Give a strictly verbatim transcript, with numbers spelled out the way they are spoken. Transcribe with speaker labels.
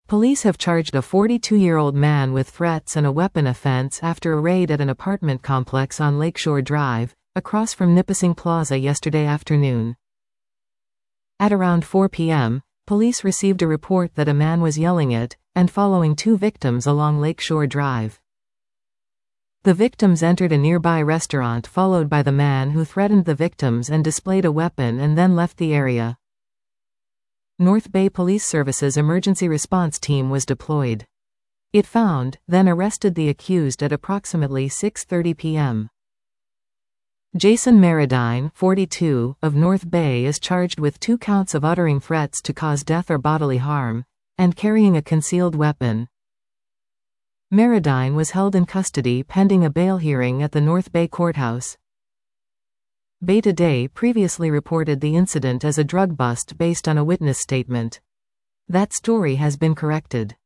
Speaker 1: Police have charged a forty-two-year-old man with threats and a weapon offense after a raid at an apartment complex on Lakeshore Drive, across from Nipissing Plaza yesterday afternoon. At around four p m, police received a report that a man was yelling at and following two victims along Lakeshore Drive. The victims entered a nearby restaurant, followed by the man who threatened the victims and displayed a weapon, and then left the area. North Bay Police Service's emergency response team was deployed. It found, then arrested the accused at approximately six thirty p m Jason Maradine, forty-two, of North Bay is charged with two counts of uttering threats to cause death or bodily harm, and carrying a concealed weapon. Maradine was held in custody pending a bail hearing at the North Bay Courthouse. Bay Today previously reported the incident as a drug bust based on a witness statement. That story has been corrected.